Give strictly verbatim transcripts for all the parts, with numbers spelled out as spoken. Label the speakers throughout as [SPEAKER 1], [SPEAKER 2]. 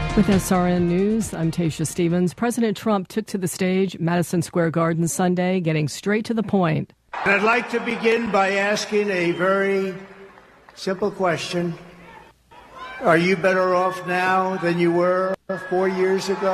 [SPEAKER 1] With S R N News, I'm Tasha Stevens. President Trump took to the stage Madison Square Garden Sunday, getting straight to the point.
[SPEAKER 2] And I'd like to begin by asking a very simple question. Are you better off now than you were four years ago?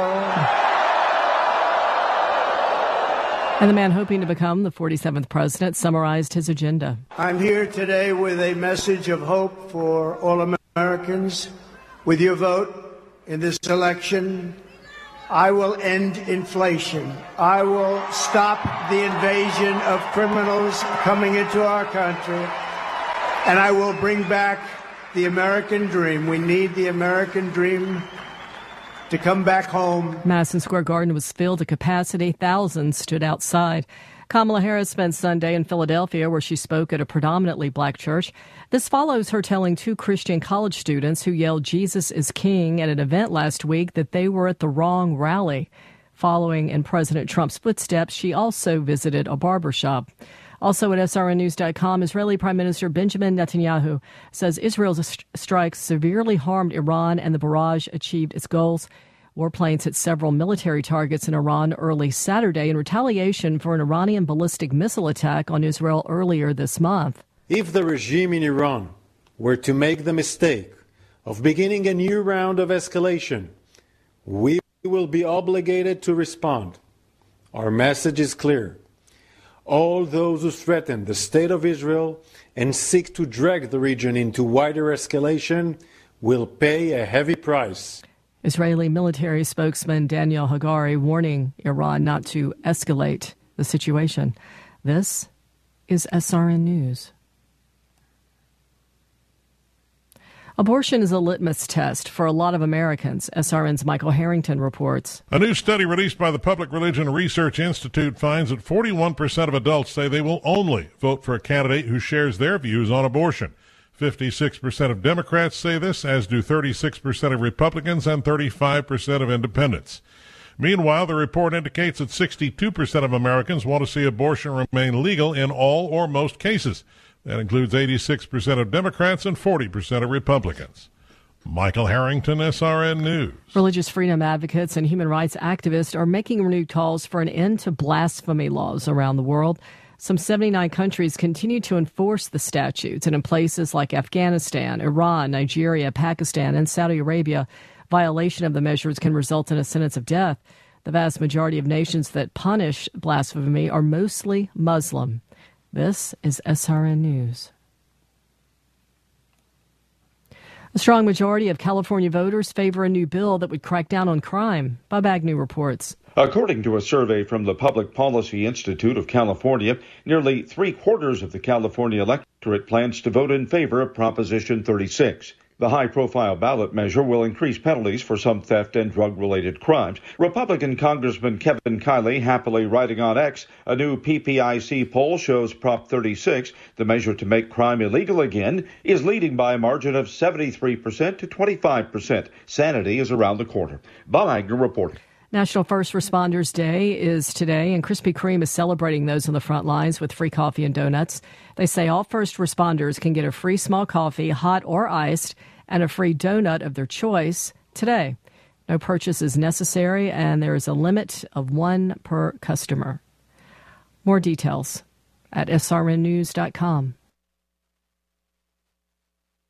[SPEAKER 1] And the man hoping to become the forty-seventh president summarized his agenda.
[SPEAKER 2] I'm here today with a message of hope for all Americans. With your vote in this election, I will end inflation. I will stop the invasion of criminals coming into our country. And I will bring back the American dream. We need the American dream to come back home.
[SPEAKER 1] Madison Square Garden was filled to capacity. Thousands stood outside. Kamala Harris spent Sunday in Philadelphia, where she spoke at a predominantly black church. This follows her telling two Christian college students who yelled "Jesus is King" at an event last week that they were at the wrong rally. Following in President Trump's footsteps, she also visited a barbershop. Also at S R N news dot com, Israeli Prime Minister Benjamin Netanyahu says Israel's st- strikes severely harmed Iran and the barrage achieved its goals. Warplanes hit several military targets in Iran early Saturday in retaliation for an Iranian ballistic missile attack on Israel earlier this month.
[SPEAKER 3] If the regime in Iran were to make the mistake of beginning a new round of escalation, we will be obligated to respond. Our message is clear. All those who threaten the state of Israel and seek to drag the region into wider escalation will pay a heavy price.
[SPEAKER 1] Israeli military spokesman Daniel Hagari warning Iran not to escalate the situation. This is S R N News. Abortion is a litmus test for a lot of Americans. S R N's Michael Harrington reports.
[SPEAKER 4] A new study released by the Public Religion Research Institute finds that forty-one percent of adults say they will only vote for a candidate who shares their views on abortion. fifty-six percent of Democrats say this, as do thirty-six percent of Republicans and thirty-five percent of independents. Meanwhile, the report indicates that sixty-two percent of Americans want to see abortion remain legal in all or most cases. That includes eighty-six percent of Democrats and forty percent of Republicans. Michael Harrington, S R N News.
[SPEAKER 1] Religious freedom advocates and human rights activists are making renewed calls for an end to blasphemy laws around the world. Some seventy-nine countries continue to enforce the statutes, and in places like Afghanistan, Iran, Nigeria, Pakistan, and Saudi Arabia, violation of the measures can result in a sentence of death. The vast majority of nations that punish blasphemy are mostly Muslim. This is S R N News. A strong majority of California voters favor a new bill that would crack down on crime. Bob Agnew reports.
[SPEAKER 5] According to a survey from the Public Policy Institute of California, nearly three-quarters of the California electorate plans to vote in favor of Proposition thirty-six. The high-profile ballot measure will increase penalties for some theft and drug-related crimes. Republican Congressman Kevin Kiley happily writing on X, a new P P I C poll shows Prop thirty-six, the measure to make crime illegal again, is leading by a margin of seventy-three percent to twenty-five percent. Sanity is around the corner. Bob Agnew reporting.
[SPEAKER 1] National First Responders Day is today, and Krispy Kreme is celebrating those on the front lines with free coffee and donuts. They say all first responders can get a free small coffee, hot or iced, and a free donut of their choice today. No purchase is necessary, and there is a limit of one per customer. More details at S R N news dot com.